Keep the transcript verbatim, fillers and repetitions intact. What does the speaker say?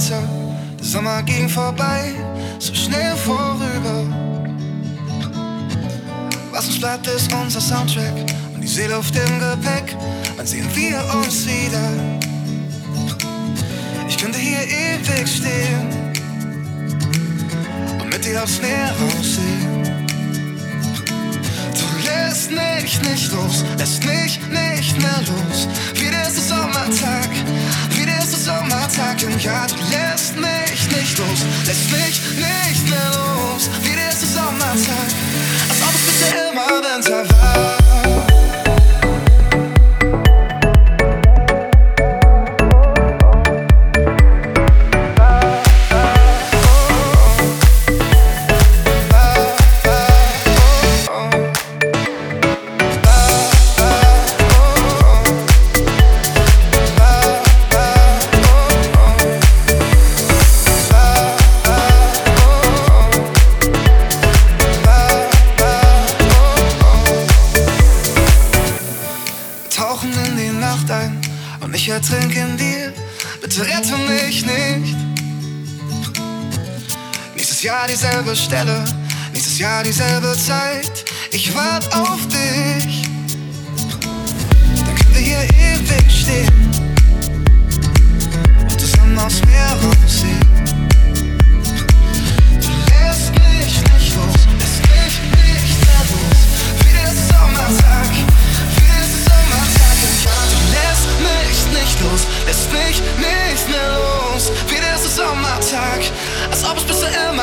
Monate, der Sommer ging vorbei, so schnell vorüber. Was uns bleibt, ist unser Soundtrack und die Seeluft im Gepäck. Wann sehen wir uns wieder? Ich könnte hier ewig stehen und mit dir aufs Meer raussehen. Du lässt mich nicht los, lässt mich nicht mehr los. Wie der erste Sommertag, wie der erste Sommertag im Jahr. Du lässt mich nicht los, lässt mich nicht mehr los. Wie der erste Sommertag, als ob es bisher immer Winter war. Ich ertrink in dir, bitte rette mich nicht. Nächstes Jahr dieselbe Stelle, nächstes Jahr dieselbe Zeit. Ich wart auf dich, dann können wir hier ewig stehen und zusammen aufs Meer raussehen. Du lässt mich nicht los, lässt mich nicht mehr los. Wie der Sommertag, wie der Sommertag im Jahr. Du lässt mich nicht los, lässt mich nicht mehr los. Wie der erste Sommertag, als ob es bisher immer